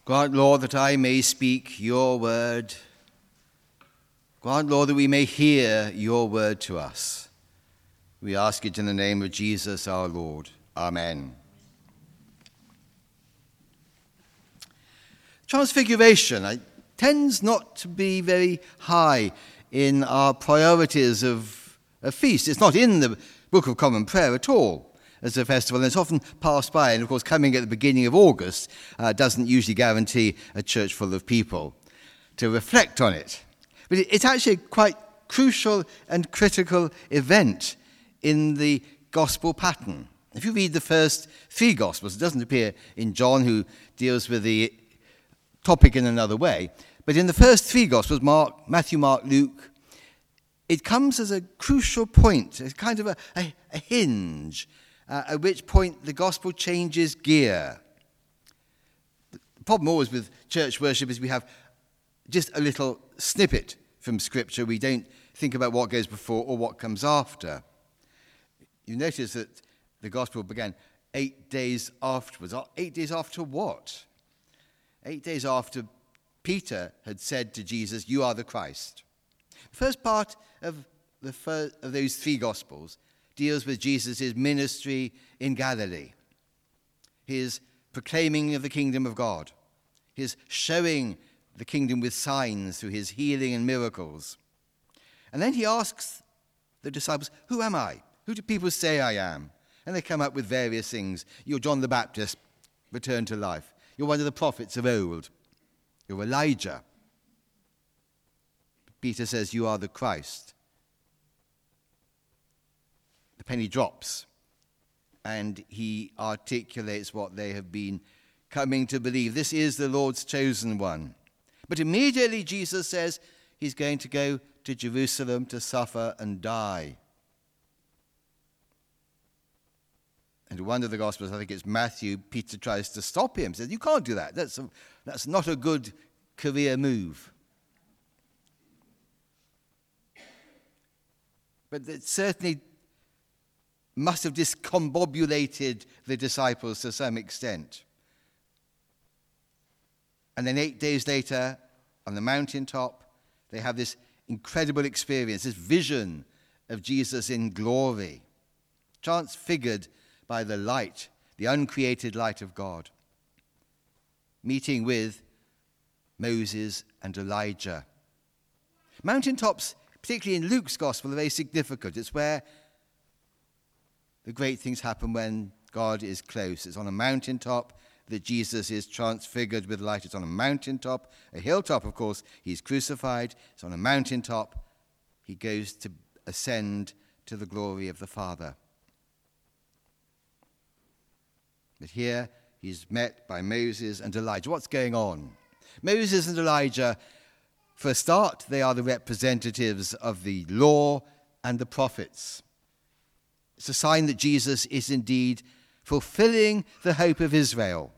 Grant, Lord, that I may speak your word. Grant, Lord, that we may hear your word to us. We ask it in the name of Jesus our Lord. Amen. Transfiguration tends not to be very high in our priorities of a feast. It's not in the Book of Common Prayer at all as a festival, and it's often passed by. And of course, coming at the beginning of August doesn't usually guarantee a church full of people to reflect on it. But it's actually a quite crucial and critical event in the gospel pattern. If you read the first three gospels, it doesn't appear in John, who deals with the topic in another way, but in the first three gospels, Matthew, Mark, Luke, it comes as a crucial point. It's kind of a hinge, at which point the gospel changes gear. The problem always with church worship is we have just a little snippet from Scripture. We don't think about what goes before or what comes after. You notice that the gospel began 8 days afterwards. 8 days after what? 8 days after Peter had said to Jesus, "You are the Christ." The first part of those three gospels deals with Jesus' ministry in Galilee, his proclaiming of the kingdom of God, his showing the kingdom with signs through his healing and miracles. And then he asks the disciples, "Who am I? Who do people say I am?" And they come up with various things. "You're John the Baptist, returned to life. You're one of the prophets of old. You're Elijah." Peter says, "You are the Christ." The penny drops, and he articulates what they have been coming to believe. This is the Lord's chosen one. But immediately Jesus says he's going to go to Jerusalem to suffer and die. And in one of the Gospels, I think it's Matthew, Peter tries to stop him. Says, "You can't do that. That's not a good career move." But it certainly must have discombobulated the disciples to some extent. And then 8 days later, on the mountaintop, they have this incredible experience, this vision of Jesus in glory, transfigured by the light, the uncreated light of God, meeting with Moses and Elijah. Mountaintops, particularly in Luke's gospel, are very significant. It's where the great things happen when God is close. It's on a mountaintop that Jesus is transfigured with light. It's on a mountaintop, a hilltop, of course, he's crucified. It's on a mountaintop, he goes to ascend to the glory of the Father. But here he's met by Moses and Elijah. What's going on? Moses and Elijah, for a start, they are the representatives of the law and the prophets. It's a sign that Jesus is indeed fulfilling the hope of Israel.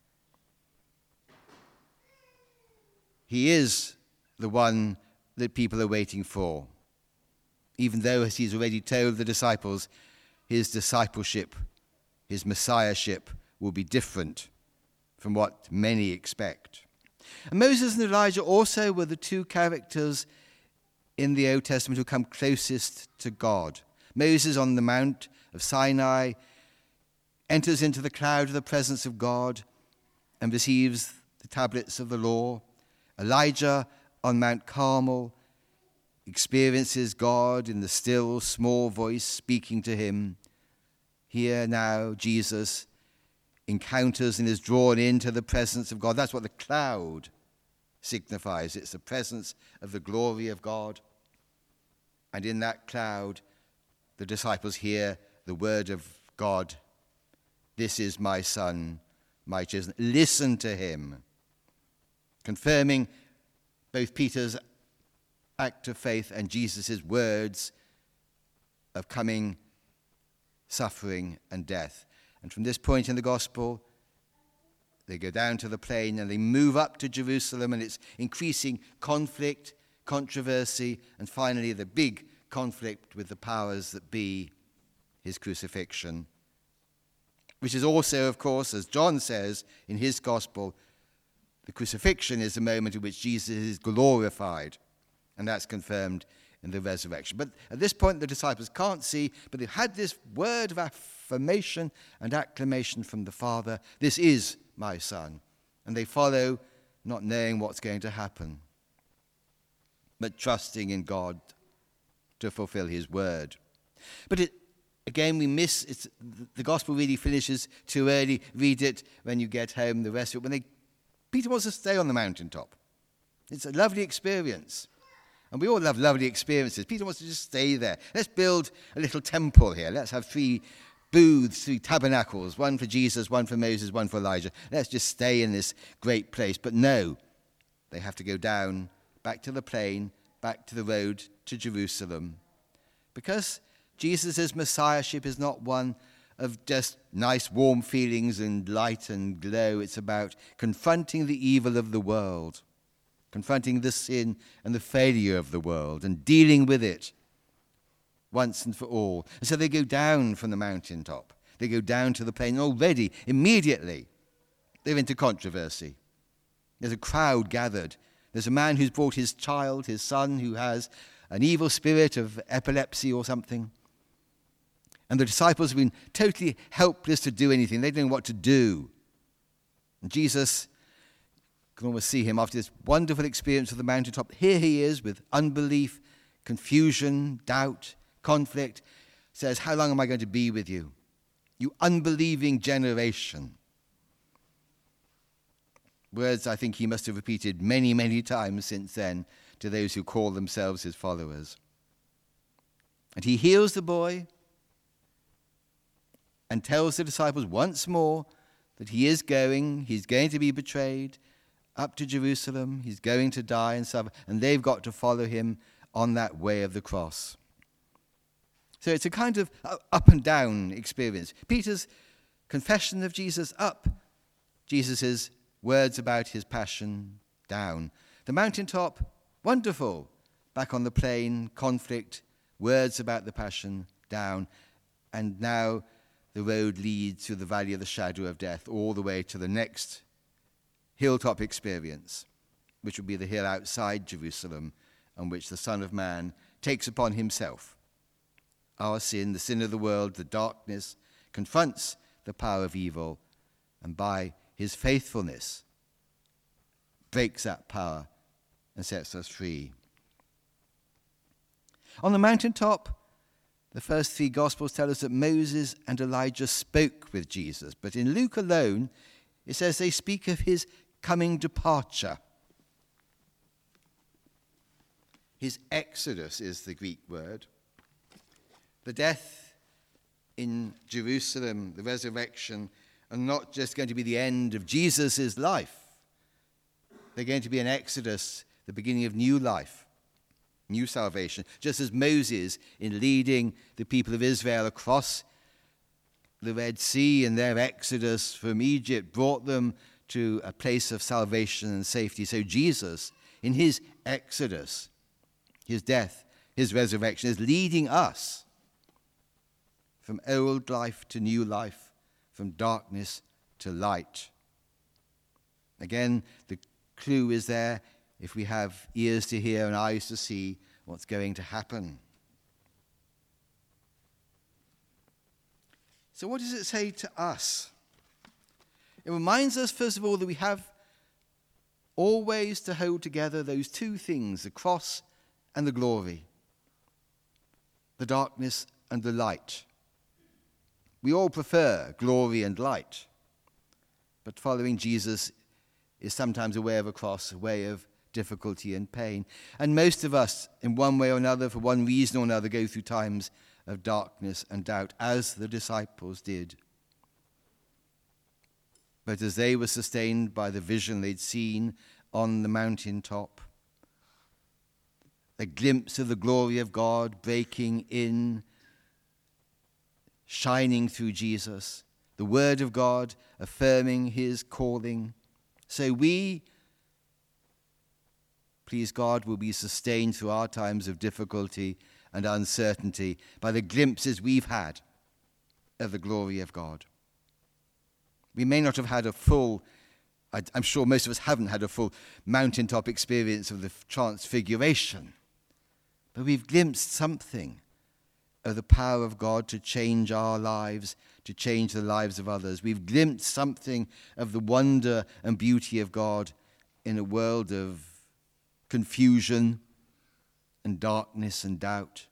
He is the one that people are waiting for, even though, as he's already told the disciples, his discipleship, his messiahship will be different from what many expect. And Moses and Elijah also were the two characters in the Old Testament who come closest to God. Moses on the Mount of Sinai enters into the cloud of the presence of God and receives the tablets of the law. Elijah on Mount Carmel experiences God in the still, small voice speaking to him. Here now, Jesus encounters and is drawn into the presence of God. That's what the cloud signifies. It's the presence of the glory of God. And in that cloud, the disciples hear the word of God. "This is my Son, my chosen." Listen to him. Confirming both Peter's act of faith and Jesus' words of coming suffering and death. And from this point in the gospel, they go down to the plain and they move up to Jerusalem, and it's increasing conflict, controversy, and finally the big conflict with the powers that be, his crucifixion, which is also, of course, as John says in his gospel, The crucifixion is the moment in which Jesus is glorified, and that's confirmed in the resurrection. But at this point, the disciples can't see, but they've had this word of affirmation and acclamation from the Father. This is my Son. And they follow, not knowing what's going to happen, but trusting in God to fulfill his word. But again, we miss it. The gospel really finishes too early. Read it when you get home. The rest of it, Peter wants to stay on the mountaintop. It's a lovely experience. And we all love lovely experiences. Peter wants to just stay there. Let's build a little temple here. Let's have 3 booths, 3 tabernacles, one for Jesus, one for Moses, one for Elijah. Let's just stay in this great place. But no, they have to go down, back to the plain, back to the road to Jerusalem. Because Jesus' messiahship is not one of just nice warm feelings and light and glow. It's about confronting the evil of the world, confronting the sin and the failure of the world, and dealing with it once and for all. And so they go down from the mountaintop. They go down to the plain. Already, immediately, they're into controversy. There's a crowd gathered. There's a man who's brought his child, his son, who has an evil spirit of epilepsy or something. And the disciples have been totally helpless to do anything. They don't know what to do. And Jesus, you can almost see him after this wonderful experience of the mountaintop. Here he is with unbelief, confusion, doubt, conflict. Says, how long am I going to be with you? You unbelieving generation. Words I think he must have repeated many, many times since then to those who call themselves his followers. And he heals the boy and tells the disciples once more that he's going to be betrayed up to Jerusalem, he's going to die and suffer, and they've got to follow him on that way of the cross. So it's a kind of up and down experience. Peter's confession of Jesus up, Jesus' words about his passion down. The mountaintop, wonderful. Back on the plain, conflict, words about the passion down. And now the road leads through the valley of the shadow of death all the way to the next hilltop experience, which will be the hill outside Jerusalem, on which the Son of Man takes upon himself our sin, the sin of the world, the darkness, confronts the power of evil, and by his faithfulness breaks that power and sets us free. On the mountaintop, the first 3 Gospels tell us that Moses and Elijah spoke with Jesus. But in Luke alone, it says they speak of his coming departure. His exodus is the Greek word. The death in Jerusalem, the resurrection, are not just going to be the end of Jesus' life. They're going to be an exodus, the beginning of new life, new salvation. Just as Moses, in leading the people of Israel across the Red Sea in their exodus from Egypt, brought them to a place of salvation and safety. So Jesus, in his exodus, his death, his resurrection, is leading us from old life to new life, from darkness to light. Again, the clue is there if we have ears to hear and eyes to see what's going to happen. So what does it say to us? It reminds us, first of all, that we have always to hold together those 2 things, the cross and the glory, the darkness and the light. We all prefer glory and light, but following Jesus is sometimes a way of a cross, a way of difficulty and pain. And most of us, in one way or another, for one reason or another, go through times of darkness and doubt, as the disciples did. But as they were sustained by the vision they'd seen on the mountaintop, a glimpse of the glory of God breaking in, shining through Jesus, the word of God affirming his calling. So we, please God, will be sustained through our times of difficulty and uncertainty by the glimpses we've had of the glory of God. We may not have had a full I'm sure most of us haven't had a full mountaintop experience of the Transfiguration, but we've glimpsed something of the power of God to change our lives, to change the lives of others. We've glimpsed something of the wonder and beauty of God in a world of confusion and darkness and doubt.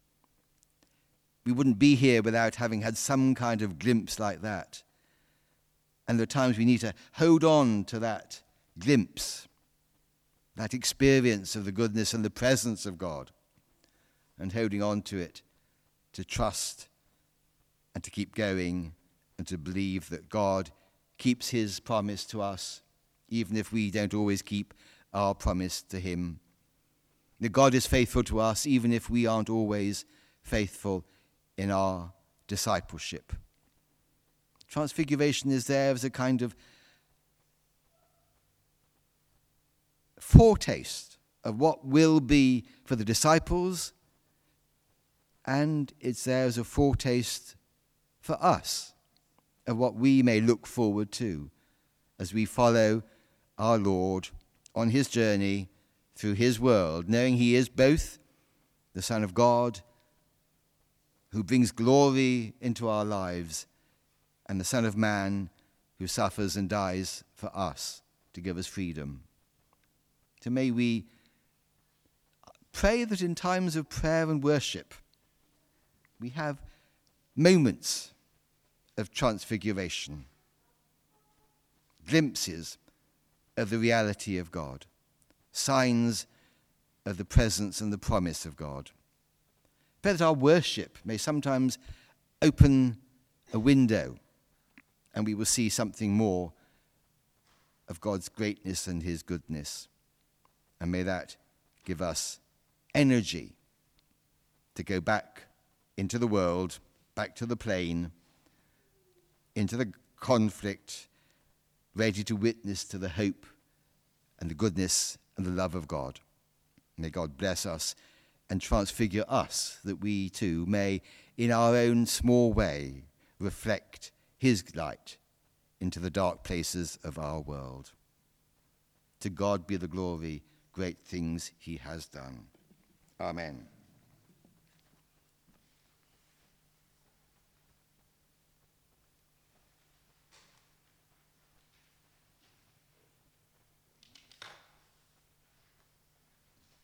We wouldn't be here without having had some kind of glimpse like that. And there are times we need to hold on to that glimpse, that experience of the goodness and the presence of God, and holding on to it, to trust and to keep going and to believe that God keeps his promise to us, even if we don't always keep our promise to him. That God is faithful to us, even if we aren't always faithful in our discipleship. Transfiguration is there as a kind of foretaste of what will be for the disciples, and it's there as a foretaste for us of what we may look forward to as we follow our Lord on his journey through his world, knowing he is both the Son of God who brings glory into our lives and the Son of Man who suffers and dies for us to give us freedom. So may we pray that in times of prayer and worship we have moments of transfiguration, glimpses of the reality of God, signs of the presence and the promise of God. Pray that our worship may sometimes open a window and we will see something more of God's greatness and his goodness. And may that give us energy to go back into the world, back to the plain, into the conflict, ready to witness to the hope and the goodness and the love of God. May God bless us and transfigure us, that we too may, in our own small way, reflect his light into the dark places of our world. To God be the glory, great things he has done. Amen.